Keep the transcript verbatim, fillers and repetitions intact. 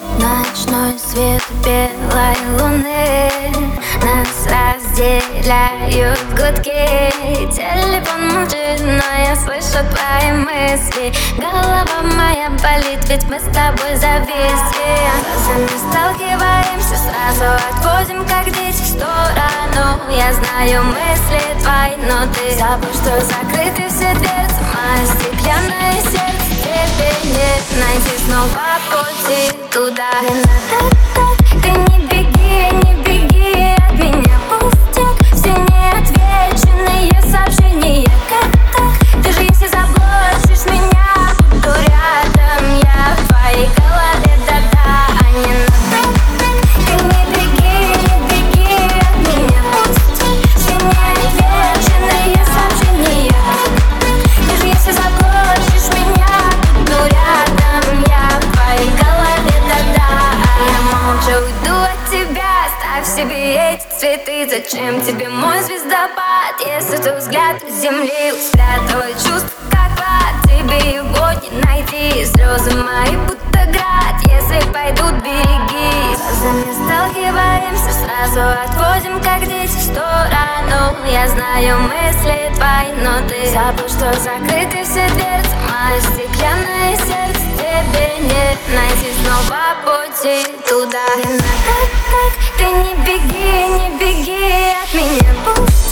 Ночной свет белой луны нас разделяют гудки. Телефон молчит, но я слышу твои мысли. Голова моя болит, ведь мы с тобой зависли. Глазами сталкиваемся, сразу отходим, как дети, в сторону. Я знаю мысли твои, но ты забыл, что закрыты все дверцы. Мое стеклянное сердце тебе не найти снова пути туда. Ты не беги, не беги от меня, пустяк. Все неотвеченные сообщения. Как так? Ты же если заблочишь меня, буду рядом я в твоей голове, да-да, а не надо. Ты не беги, не беги от меня, пустяк. Все неотвеченные сообщения. Ты же если заблочишь меня, буду рядом я в твоей голове, да-да, а я молча уйду от тебя. Ставь себе эти цветы, зачем тебе мой звездопад? Если твой взгляд с земли спрятывает чувств, как клад, тебе его не найти. Слезы мои будто град, если пойдут, береги. Глазами сталкиваемся, сразу отходим, как дети, в сторону. Я знаю мысли твои, но ты забыл, что закрыты все дверцы. Мое стеклянное сердце тебе не найти снова пути туда. Не надо так, ты не беги, не беги от меня, пусть.